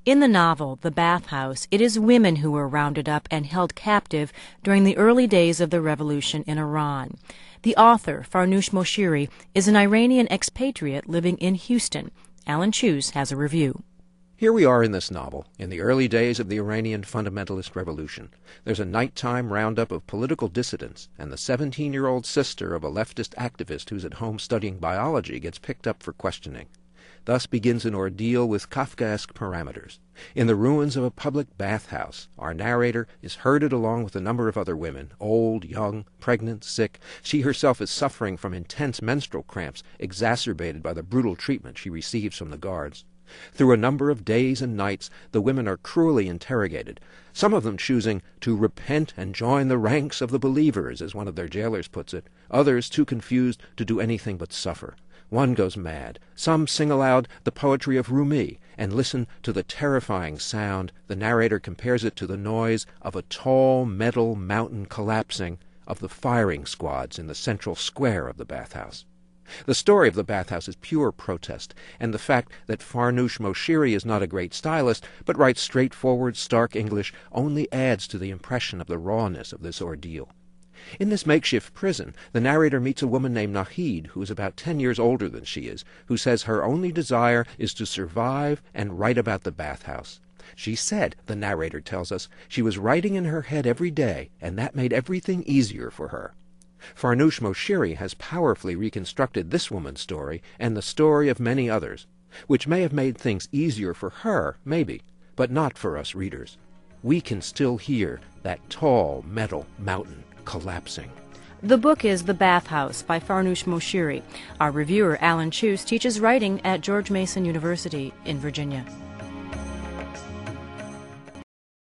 In the novel, The Bathhouse, it is women who were rounded up and held captive during the early days of the revolution in Iran. The author, Farnoosh Moshiri, is an Iranian expatriate living in Houston. Alan Cheuse has a review. Here we are in this novel, in the early days of the Iranian fundamentalist revolution. There's a nighttime roundup of political dissidents, and the 17-year-old sister of a leftist activist who's at home studying biology gets picked up for questioning. Thus begins an ordeal with Kafkaesque parameters. In the ruins of a public bathhouse, our narrator is herded along with a number of other women, old, young, pregnant, sick. She herself is suffering from intense menstrual cramps, exacerbated by the brutal treatment she receives from the guards. Through a number of days and nights, the women are cruelly interrogated, some of them choosing to repent and join the ranks of the believers, as one of their jailers puts it, others too confused to do anything but suffer. One goes mad. Some sing aloud the poetry of Rumi and listen to the terrifying sound. The narrator compares it to the noise of a tall metal mountain collapsing, of the firing squads in the central square of the bathhouse. The story of the bathhouse is pure protest, and the fact that Farnoosh Moshiri is not a great stylist, but writes straightforward, stark English, only adds to the impression of the rawness of this ordeal. In this makeshift prison, the narrator meets a woman named Nahid, who is about 10 years older than she is, who says her only desire is to survive and write about the bathhouse. She said, the narrator tells us, she was writing in her head every day, and that made everything easier for her. Farnoosh Moshiri has powerfully reconstructed this woman's story and the story of many others, which may have made things easier for her, maybe, but not for us readers. We can still hear that tall metal mountain collapsing. The book is The Bathhouse by Farnoosh Moshiri. Our reviewer, Alan Cheuse, teaches writing at George Mason University in Virginia.